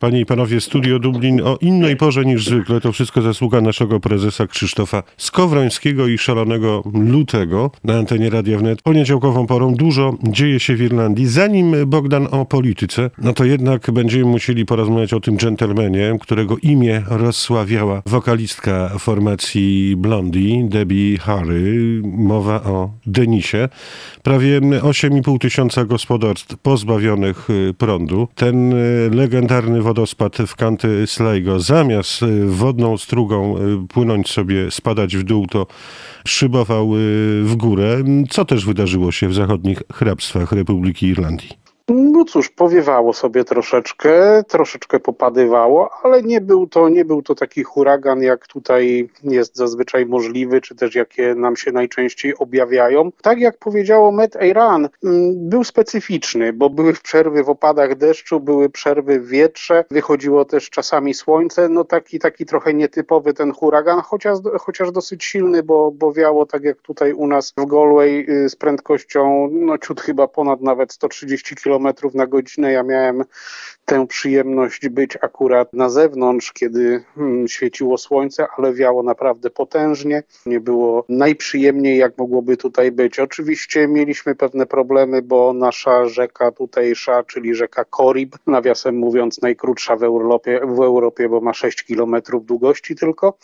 Panie i panowie, Studio Dublin o innej porze niż zwykle. To wszystko zasługa naszego prezesa Krzysztofa Skowrońskiego i szalonego lutego na antenie Radia Wnet. Poniedziałkową porą dużo dzieje się w Irlandii. Zanim, Bogdan, o polityce, no to jednak będziemy musieli porozmawiać o tym dżentelmenie, którego imię rozsławiała wokalistka formacji Blondie, Debbie Harry. Mowa o Denisie. Prawie 8,5 tysiąca gospodarstw pozbawionych prądu. Ten legendarny wodospad w County Sligo zamiast wodną strugą płynąć sobie, spadać w dół, to szybował w górę. Co też wydarzyło się w zachodnich hrabstwach Republiki Irlandii? No cóż, powiewało sobie troszeczkę popadywało, ale nie był to taki huragan, jak tutaj jest zazwyczaj możliwy, czy też jakie nam się najczęściej objawiają. Tak jak powiedziało Met Éireann, był specyficzny, bo były przerwy w opadach deszczu, były przerwy w wietrze, wychodziło też czasami słońce, no taki trochę nietypowy ten huragan, chociaż dosyć silny, bo wiało tak jak tutaj u nas w Galway z prędkością ciut chyba ponad nawet 130 km na godzinę. Ja miałem tę przyjemność być akurat na zewnątrz, kiedy świeciło słońce, ale wiało naprawdę potężnie. Nie było najprzyjemniej, jak mogłoby tutaj być. Oczywiście mieliśmy pewne problemy, bo nasza rzeka tutejsza, czyli rzeka Corrib, nawiasem mówiąc najkrótsza w Europie, bo ma 6 km długości tylko,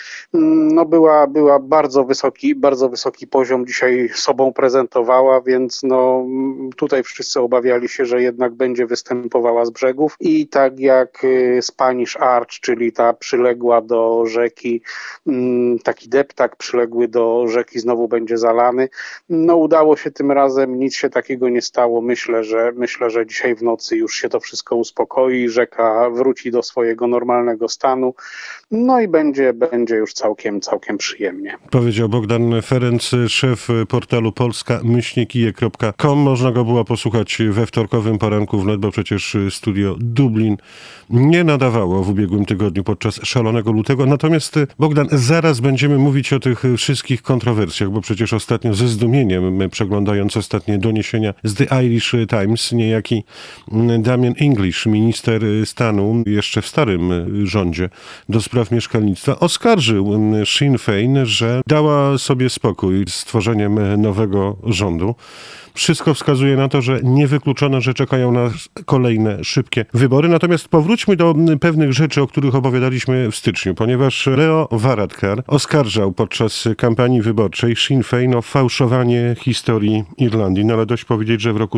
była bardzo wysoki poziom dzisiaj sobą prezentowała, więc tutaj wszyscy obawiali się, że jednak będzie występowała z brzegów i tak jak Spanish Arch, czyli ta przyległa do rzeki, taki deptak przyległy do rzeki znowu będzie zalany. Udało się tym razem, nic się takiego nie stało. Myślę, że dzisiaj w nocy już się to wszystko uspokoi, rzeka wróci do swojego normalnego stanu, i będzie już całkiem przyjemnie. Powiedział Bogdan Ferenc, szef portalu polska-ije.com. Można go było posłuchać we wtorkowym poranku wnet, bo przecież Studio Dublin nie nadawało w ubiegłym tygodniu podczas szalonego lutego. Natomiast, Bogdan, zaraz będziemy mówić o tych wszystkich kontrowersjach, bo przecież ostatnio ze zdumieniem, przeglądając ostatnie doniesienia z The Irish Times, niejaki Damien English, minister stanu jeszcze w starym rządzie do spraw mieszkalnictwa, oskarżył Sinn Féin, że dała sobie spokój z tworzeniem nowego rządu. Wszystko wskazuje na to, że niewykluczone, że czekają nas kolejne szybkie wybory. Natomiast powróćmy do pewnych rzeczy, o których opowiadaliśmy w styczniu, ponieważ Leo Varadkar oskarżał podczas kampanii wyborczej Sinn Féin o fałszowanie historii Irlandii. Ale dość powiedzieć, że w roku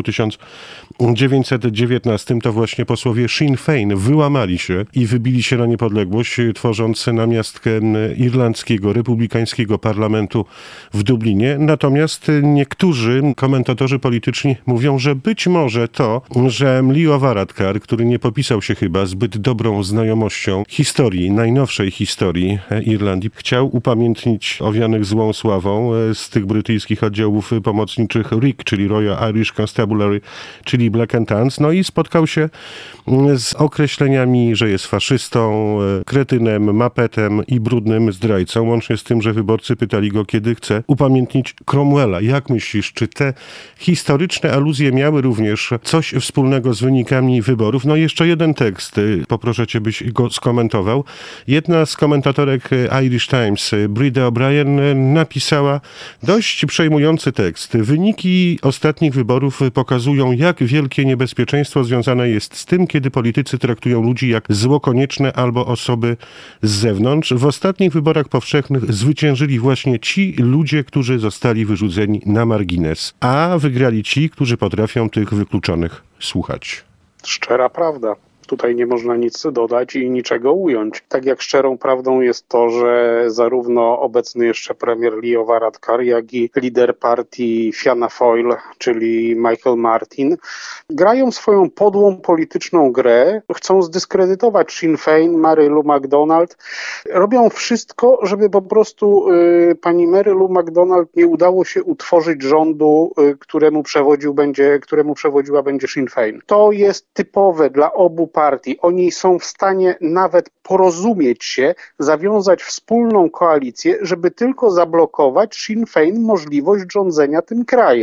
1919 to właśnie posłowie Sinn Féin wyłamali się i wybili się na niepodległość, tworząc namiastkę irlandzkiego, republikańskiego parlamentu w Dublinie. Natomiast niektórzy komentatorzy polityczni mówią, że być może to, że Leo Varadkar, który nie popisał się chyba zbyt dobrą znajomością historii, najnowszej historii Irlandii, chciał upamiętnić owianych złą sławą z tych brytyjskich oddziałów pomocniczych RIC, czyli Royal Irish Constabulary, czyli Black and Tans, i spotkał się z określeniami, że jest faszystą, kretynem, mapetem i brudnym zdrajcą, łącznie z tym, że wyborcy pytali go, kiedy chce upamiętnić Cromwella. Jak myślisz, czy te historyczne aluzje miały również coś wspólnego z wynikami wyborów? Jeszcze jeden tekst, poproszę cię, byś go skomentował. Jedna z komentatorek Irish Times, Brida O'Brien, napisała dość przejmujący tekst. Wyniki ostatnich wyborów pokazują, jak wielkie niebezpieczeństwo związane jest z tym, kiedy politycy traktują ludzi jak zło konieczne albo osoby z zewnątrz. W ostatnich wyborach powszechnych zwyciężyli właśnie ci ludzie, którzy zostali wyrzuceni na margines, a wygrali ci, którzy potrafią tych wykluczonych słuchać. Szczera prawda. Tutaj nie można nic dodać i niczego ująć. Tak jak szczerą prawdą jest to, że zarówno obecny jeszcze premier Leo Varadkar, jak i lider partii Fianna Fáil, czyli Michael Martin, grają swoją podłą polityczną grę, chcą zdyskredytować Sinn Féin, Mary Lou McDonald. Robią wszystko, żeby po prostu pani Mary Lou McDonald nie udało się utworzyć rządu, któremu przewodziła będzie Sinn Féin. To jest typowe dla obu partii. Oni są w stanie nawet porozumieć się, zawiązać wspólną koalicję, żeby tylko zablokować Sinn Féin możliwość rządzenia tym krajem.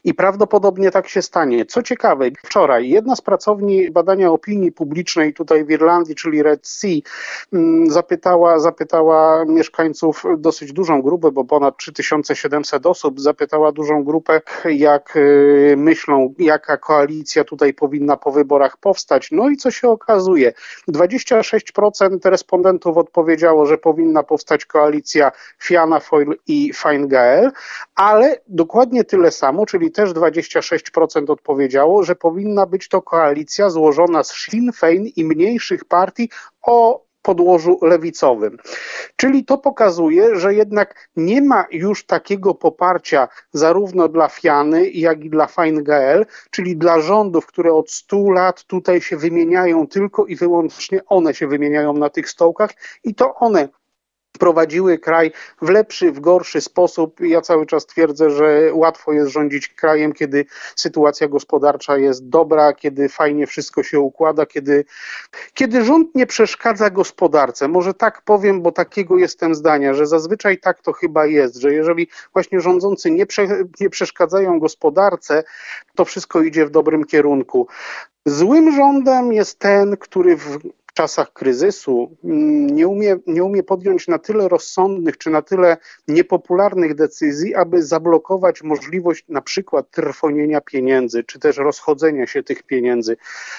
i prawdopodobnie tak się stanie. Co ciekawe, wczoraj jedna z pracowni badania opinii publicznej tutaj w Irlandii, czyli Red Sea, zapytała mieszkańców, dosyć dużą grupę, bo ponad 3700 osób, zapytała dużą grupę, jak myślą, jaka koalicja tutaj powinna po wyborach powstać. No i co się okazuje? 26% respondentów odpowiedziało, że powinna powstać koalicja Fianna Fáil i Fine Gael, ale dokładnie tyle samo, czyli też 26% odpowiedziało, że powinna być to koalicja złożona z Sinn Féin i mniejszych partii o podłożu lewicowym. Czyli to pokazuje, że jednak nie ma już takiego poparcia zarówno dla Fianny, jak i dla Fine Gael, czyli dla rządów, które od 100 lat tutaj się wymieniają, tylko i wyłącznie one się wymieniają na tych stołkach i to one prowadziły kraj w lepszy, w gorszy sposób. Ja cały czas twierdzę, że łatwo jest rządzić krajem, kiedy sytuacja gospodarcza jest dobra, kiedy fajnie wszystko się układa, kiedy rząd nie przeszkadza gospodarce. Może tak powiem, bo takiego jestem zdania, że zazwyczaj tak to chyba jest, że jeżeli właśnie rządzący nie przeszkadzają gospodarce, to wszystko idzie w dobrym kierunku. Złym rządem jest ten, który w czasach kryzysu nie umie podjąć na tyle rozsądnych czy na tyle niepopularnych decyzji, aby zablokować możliwość na przykład trwonienia pieniędzy, czy też rozchodzenia się tych pieniędzy.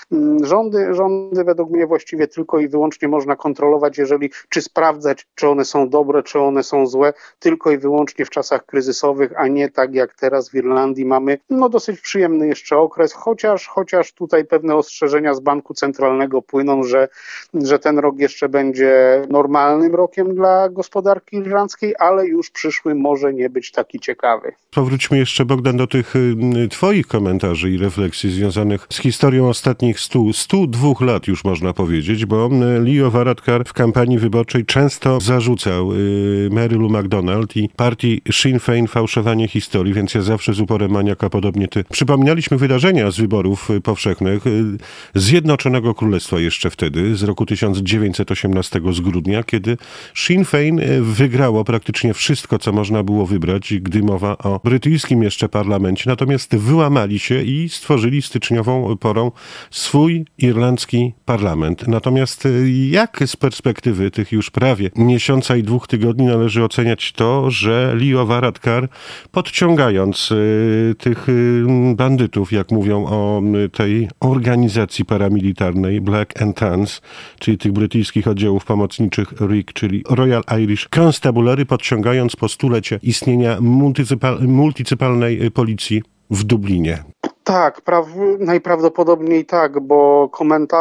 Rządy według mnie właściwie tylko i wyłącznie można kontrolować, czy sprawdzać, czy one są dobre, czy one są złe, tylko i wyłącznie w czasach kryzysowych, a nie tak jak teraz w Irlandii mamy dosyć przyjemny jeszcze okres, chociaż tutaj pewne ostrzeżenia z Banku Centralnego płyną, że ten rok jeszcze będzie normalnym rokiem dla gospodarki irlandzkiej, ale już przyszły może nie być taki ciekawy. Powróćmy jeszcze, Bogdan, do tych twoich komentarzy i refleksji związanych z historią ostatnich 102 lat już można powiedzieć, bo Leo Varadkar w kampanii wyborczej często zarzucał Marylu McDonald i partii Sinn Féin fałszowanie historii, więc ja zawsze z uporem maniaka, podobnie ty. Przypominaliśmy wydarzenia z wyborów powszechnych Zjednoczonego Królestwa jeszcze wtedy, z roku 1918 z grudnia, kiedy Sinn Féin wygrało praktycznie wszystko, co można było wybrać, gdy mowa o brytyjskim jeszcze parlamencie, natomiast wyłamali się i stworzyli styczniową porą swój irlandzki parlament. Natomiast jak z perspektywy tych już prawie miesiąca i 2 tygodni należy oceniać to, że Leo Varadkar, podciągając tych bandytów, jak mówią o tej organizacji paramilitarnej Black and Tans, czyli tych brytyjskich oddziałów pomocniczych RIC, czyli Royal Irish Constabulary, podciągając po stulecie istnienia multicypalnej policji w Dublinie. Tak, najprawdopodobniej tak, bo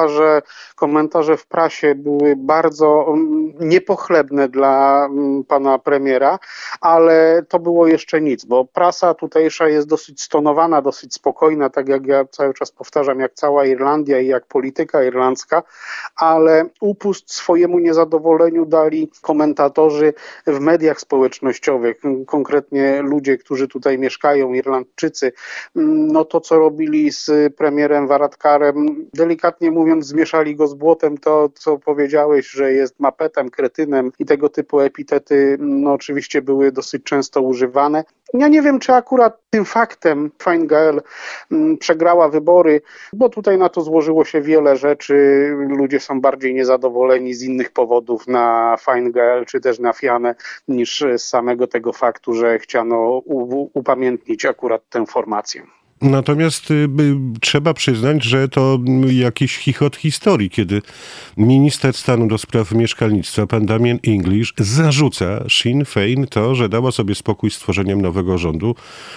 komentarze w prasie były bardzo niepochlebne dla pana premiera, ale to było jeszcze nic, bo prasa tutejsza jest dosyć stonowana, dosyć spokojna, tak jak ja cały czas powtarzam, jak cała Irlandia i jak polityka irlandzka, ale upust swojemu niezadowoleniu dali komentatorzy w mediach społecznościowych, konkretnie ludzie, którzy tutaj mieszkają, Irlandczycy. No to, co robili z premierem Varadkarem, delikatnie mówiąc, zmieszali go z błotem. To, co powiedziałeś, że jest mapetem, kretynem i tego typu epitety, oczywiście były dosyć często używane. Ja nie wiem, czy akurat tym faktem Fine Gael przegrała wybory, bo tutaj na to złożyło się wiele rzeczy. Ludzie są bardziej niezadowoleni z innych powodów na Fine Gael czy też na Fiannę niż z samego tego faktu, że chciano upamiętnić akurat tę formację. Natomiast trzeba przyznać, że to jakiś chichot historii, kiedy minister stanu do spraw mieszkalnictwa, pan Damien English, zarzuca Sinn Féin to, że dała sobie spokój z tworzeniem nowego rządu.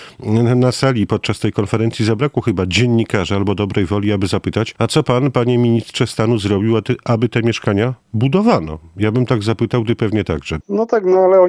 Na sali podczas tej konferencji zabrakło chyba dziennikarza albo dobrej woli, aby zapytać, a co pan, panie ministrze stanu, zrobił, aby te mieszkania budowano? Ja bym tak zapytał, ty pewnie także. No tak, ale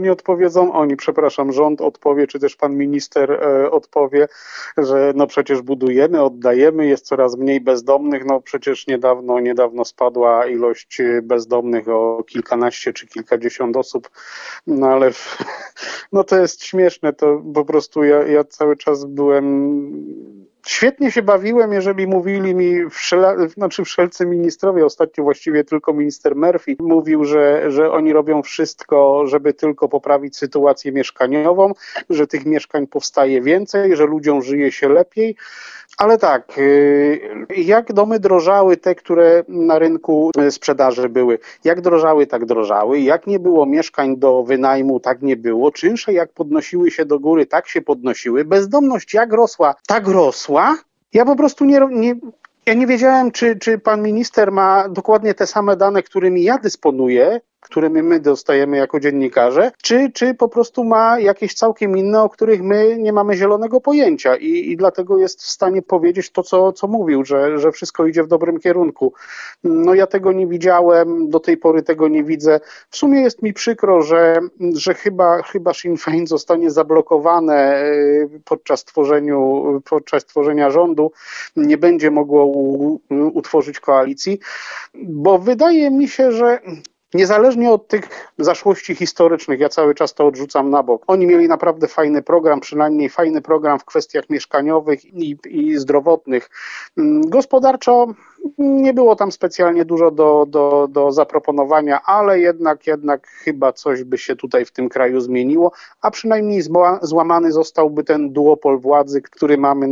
rząd odpowie, czy też pan minister odpowie, że przecież budujemy, oddajemy, jest coraz mniej bezdomnych, przecież niedawno spadła ilość bezdomnych o kilkanaście czy kilkadziesiąt osób, ale to jest śmieszne, to po prostu ja cały czas byłem Świetnie się bawiłem, jeżeli mówili mi wszelcy ministrowie, ostatnio właściwie tylko minister Murphy mówił, że oni robią wszystko, żeby tylko poprawić sytuację mieszkaniową, że tych mieszkań powstaje więcej, że ludziom żyje się lepiej. Ale tak, jak domy drożały, te, które na rynku sprzedaży były, jak drożały, tak drożały, jak nie było mieszkań do wynajmu, tak nie było, czynsze jak podnosiły się do góry, tak się podnosiły, bezdomność jak rosła, tak rosła. Ja po prostu nie wiedziałem, czy pan minister ma dokładnie te same dane, którymi ja dysponuję, którymi my dostajemy jako dziennikarze, czy po prostu ma jakieś całkiem inne, o których my nie mamy zielonego pojęcia i dlatego jest w stanie powiedzieć to, co mówił, że wszystko idzie w dobrym kierunku. No ja tego nie widziałem, do tej pory tego nie widzę. W sumie jest mi przykro, że chyba Sinn Féin zostanie zablokowane podczas tworzenia rządu, nie będzie mogło utworzyć koalicji, bo wydaje mi się, że niezależnie od tych zaszłości historycznych, ja cały czas to odrzucam na bok. Oni mieli naprawdę fajny program, przynajmniej fajny program w kwestiach mieszkaniowych i zdrowotnych. Gospodarczo nie było tam specjalnie dużo do zaproponowania, ale jednak chyba coś by się tutaj w tym kraju zmieniło, a przynajmniej złamany zostałby ten duopol władzy, który mamy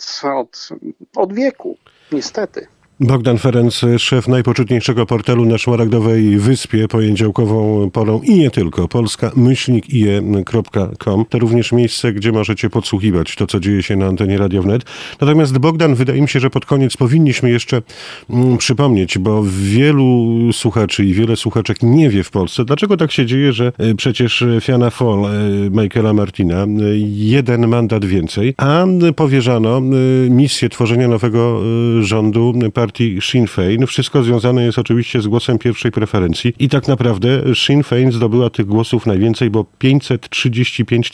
od wieku, niestety. Bogdan Ferenc, szef najpoczytniejszego portalu na Szmaragdowej Wyspie, poniedziałkową porą i nie tylko, polska-ije.com. To również miejsce, gdzie możecie podsłuchiwać to, co dzieje się na antenie Radio Wnet. Natomiast Bogdan, wydaje mi się, że pod koniec powinniśmy jeszcze przypomnieć, bo wielu słuchaczy i wiele słuchaczek nie wie w Polsce, dlaczego tak się dzieje, że przecież Fianna Fáil Michaela Martina jeden mandat więcej, a powierzano misję tworzenia nowego rządu partii Sinn Féin. Wszystko związane jest oczywiście z głosem pierwszej preferencji i tak naprawdę Sinn Féin zdobyła tych głosów najwięcej, bo 535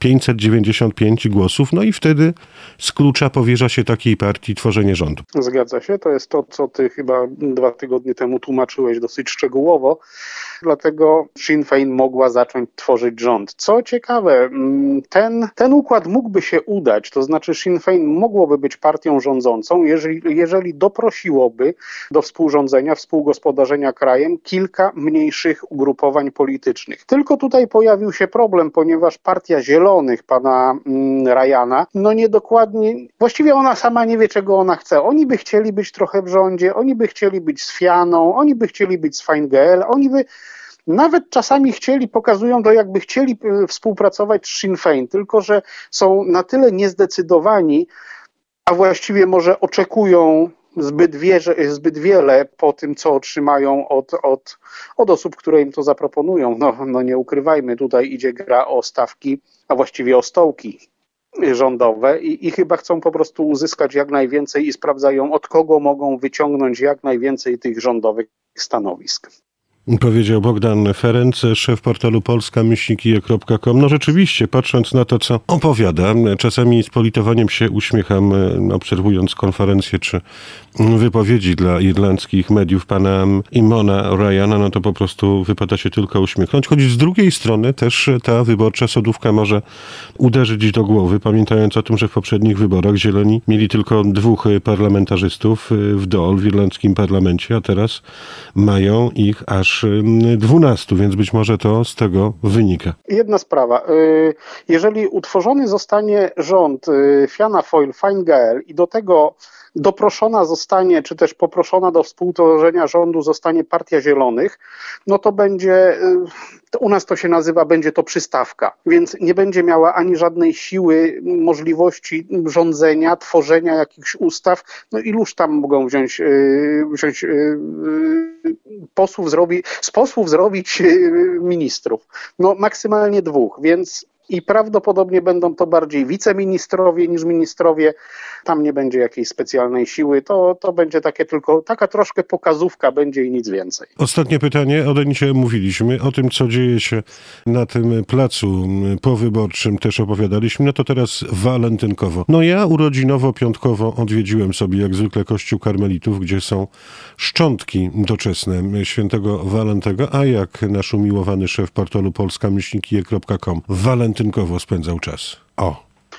595 głosów, no i wtedy z klucza powierza się takiej partii tworzenie rządu. Zgadza się, to jest to, co ty chyba 2 tygodnie temu tłumaczyłeś dosyć szczegółowo, dlatego Sinn Féin mogła zacząć tworzyć rząd. Co ciekawe, ten układ mógłby się udać, to znaczy Sinn Féin mogłoby być partią rządzącą, jeżeli doprosiłoby do współrządzenia, współgospodarzenia krajem kilka mniejszych ugrupowań politycznych. Tylko tutaj pojawił się problem, ponieważ Partia Zielonych pana Ryana, właściwie ona sama nie wie, czego ona chce. Oni by chcieli być trochę w rządzie, oni by chcieli być z Fianną, oni by chcieli być z Fine Gael, oni by nawet czasami pokazują to, jakby chcieli współpracować z Sinn Féin, tylko że są na tyle niezdecydowani, a właściwie może oczekują zbyt wiele po tym, co otrzymają od osób, które im to zaproponują. No nie ukrywajmy, tutaj idzie gra o stawki, a właściwie o stołki rządowe i chyba chcą po prostu uzyskać jak najwięcej i sprawdzają, od kogo mogą wyciągnąć jak najwięcej tych rządowych stanowisk. Powiedział Bogdan Ferenc, szef portalu polska-ije.com. No rzeczywiście, patrząc na to, co opowiada, czasami z politowaniem się uśmiecham, obserwując konferencje czy wypowiedzi dla irlandzkich mediów pana Eamona Ryana, no to po prostu wypada się tylko uśmiechnąć. Choć z drugiej strony też ta wyborcza sodówka może uderzyć do głowy, pamiętając o tym, że w poprzednich wyborach Zieloni mieli tylko 2 parlamentarzystów w Dáil w irlandzkim parlamencie, a teraz mają ich aż 12, więc być może to z tego wynika. Jedna sprawa. Jeżeli utworzony zostanie rząd Fianna Fáil, Fine Gael i do tego doproszona zostanie, czy też poproszona do współtworzenia rządu zostanie Partia Zielonych, no to będzie, u nas to się nazywa, będzie to przystawka, więc nie będzie miała ani żadnej siły, możliwości rządzenia, tworzenia jakichś ustaw, no iluż tam mogą wziąć z posłów zrobić ministrów, no maksymalnie 2, więc i prawdopodobnie będą to bardziej wiceministrowie niż ministrowie. Tam nie będzie jakiejś specjalnej siły. To będzie taka troszkę pokazówka będzie i nic więcej. Ostatnie pytanie. O Denisie mówiliśmy. O tym, co dzieje się na tym placu powyborczym też opowiadaliśmy. No to teraz walentynkowo. No ja urodzinowo-piątkowo odwiedziłem sobie jak zwykle kościół karmelitów, gdzie są szczątki doczesne świętego Walentego, a jak nasz umiłowany szef portalu polska-ije.com walentynkowo spędzał czas.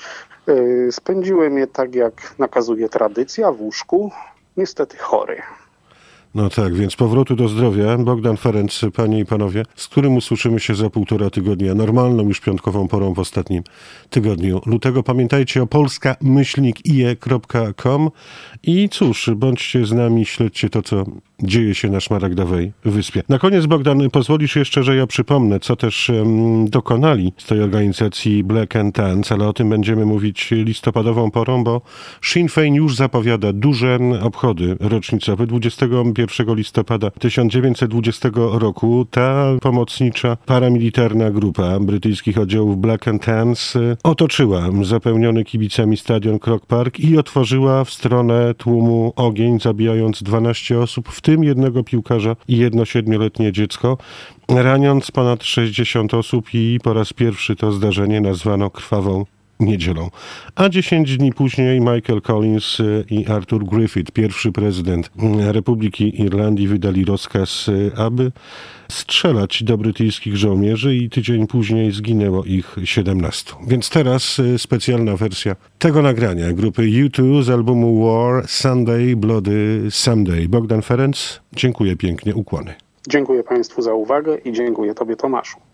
Spędziłem je tak, jak nakazuje tradycja, w łóżku, niestety chory. No tak, więc powrotu do zdrowia. Bogdan Ferenc, panie i panowie, z którym usłyszymy się za 1,5 tygodnia, normalną już piątkową porą w ostatnim tygodniu lutego. Pamiętajcie o polska-ie.com i cóż, bądźcie z nami, śledźcie to, co dzieje się na Szmaragdowej Wyspie. Na koniec, Bogdan, pozwolisz jeszcze, że ja przypomnę, co też dokonali z tej organizacji Black and Tans, ale o tym będziemy mówić listopadową porą, bo Sinn Féin już zapowiada duże obchody rocznicowe. 21 listopada 1920 roku ta pomocnicza paramilitarna grupa brytyjskich oddziałów Black and Tans otoczyła zapełniony kibicami stadion Croke Park i otworzyła w stronę tłumu ogień, zabijając 12 osób, w tym jednego piłkarza i jedno 7-letnie dziecko, raniąc ponad 60 osób i po raz pierwszy to zdarzenie nazwano krwawą niedzielą. A 10 dni później Michael Collins i Arthur Griffith, pierwszy prezydent Republiki Irlandii, wydali rozkaz, aby strzelać do brytyjskich żołnierzy i tydzień później zginęło ich 17. Więc teraz specjalna wersja tego nagrania grupy U2 z albumu War, Sunday, Bloody Sunday. Bogdan Ferenc, dziękuję pięknie, ukłony. Dziękuję Państwu za uwagę i dziękuję Tobie, Tomaszu.